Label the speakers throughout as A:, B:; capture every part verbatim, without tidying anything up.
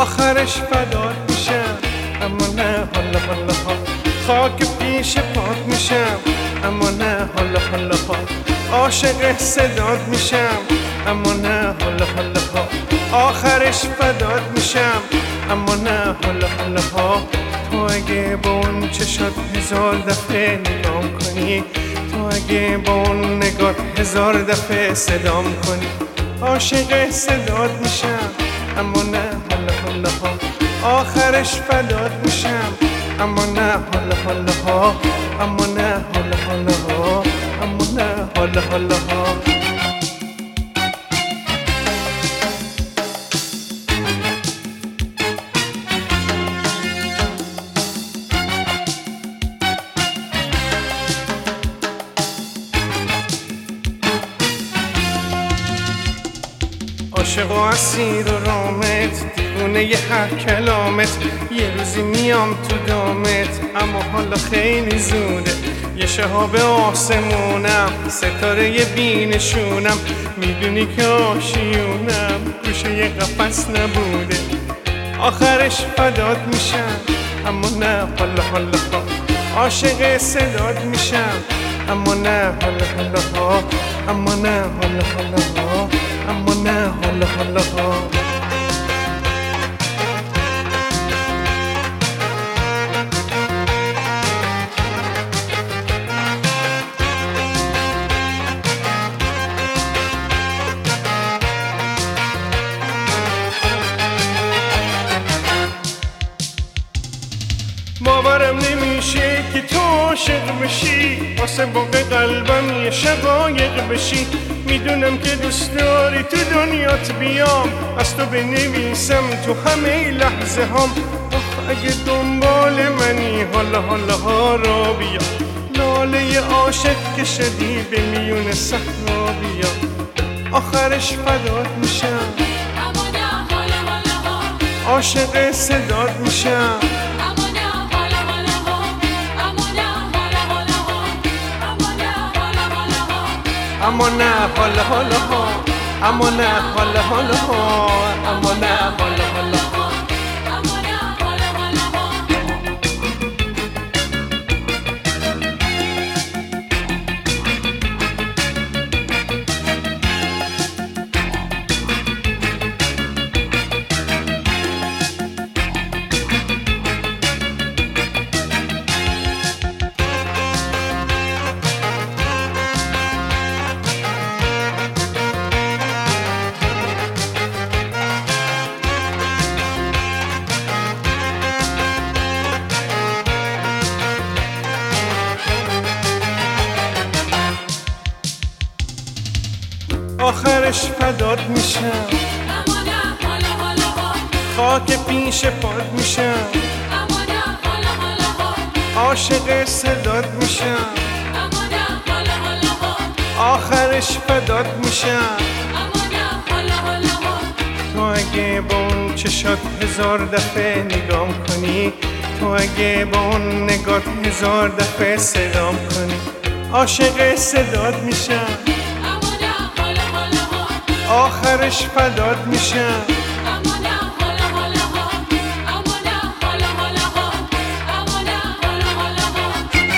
A: آخرش فدات میشم اما نه حالا حالا ها، خاک پیش پات میشم اما نه حالا حالا ها، عاشق صدات میشم اما نه حالا حالا ها، آخرش فدات میشم اما نه حالا حالا ها. تو اگه با اون چشات هزار دفعه نگام کنی، تو اگه با اون نگات هزار دفعه صدام کنی، عاشق صدات میشم اما نه حالا حالا ها، آخرش فدات میشم اما نه حالا حالا ها، اما نه حالا حالا ها، اما نه حالا حالا ها. عاشق و اسیر و رامت، دیوونه ی هر کلامت، یه روزی میام تو دامت اما حالا خیلی زوده. یه شهاب آسمونم، ستاره ی بینشونم، میدونی که آشیونم گوشه ی قفس نبوده. آخرش فدات میشم اما نه حالا حالا ها، عاشق صدات میشم اما نه حالا حالا ها، اما نه حالا حالا ها، اما نه حالا حالا ها. باورم نمیشه که تو عاشق بشی، واسه باغ قلبم یه شقایق بشی. میدونم که دوست داری تو دنیات بیام، از تو بنویسم تو همه لحظه هام. آخ اگه دنبال منی حالا حالا ها را بیا، لاله عاشق که شدی به میون صحرا بیا. آخرش فدات میشم
B: اما نه حالا حالا ها،
A: عاشق صدات میشم
B: اما نه حالا حالا ها، اما نه حالا حالا ها، اما نه حالا حالا ها،
A: اما نه حالا حالا ها، اما نه حالا حالا ها، اما نه حالا حالا ها.
B: اما نه حالا حالا ها.
A: آخرش فدات میشم
B: اما نه حالا حالا ها،
A: خاک پیش پات میشم
B: اما نه حالا حالا ها،
A: عاشق صدات میشم
B: اما نه حالا حالا ها،
A: آخرش فدات میشم.
B: اما نه حالا حالا ها.
A: تو اگه با اون چشات هزار دفعه نگام کنی، تو اگه با اون نگات هزار دفعه صدام کنی، عاشق صدات میشم
B: اما نه حالا حالا ها،
A: آخرش فدات میشم.
B: اما نه حالا حالا ها، اما نه حالا حالا ها، اما نه حالا حالا ها.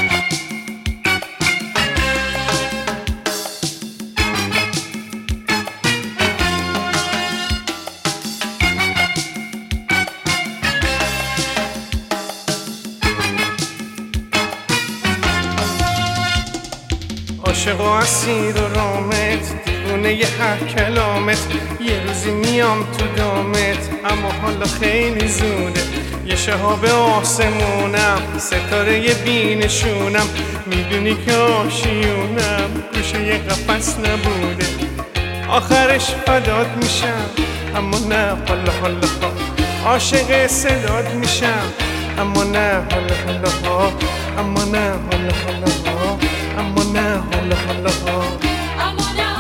A: عاشق و اسیر و رامت، دیوونه ی هر کلامت، یه روزی میام تو دامت اما حالا خیلی زوده. یه شهاب آسمونم، ستاره ی بینشونم، میدونی که آشیونم گوشه ی قفس نبوده. آخرش فدات میشم اما نه حالا حالا ها، عاشق صدات میشم اما نه حالا حالا ها، اما نه حالا حالا ها، اما نه حالا حالا ها.
B: اما نه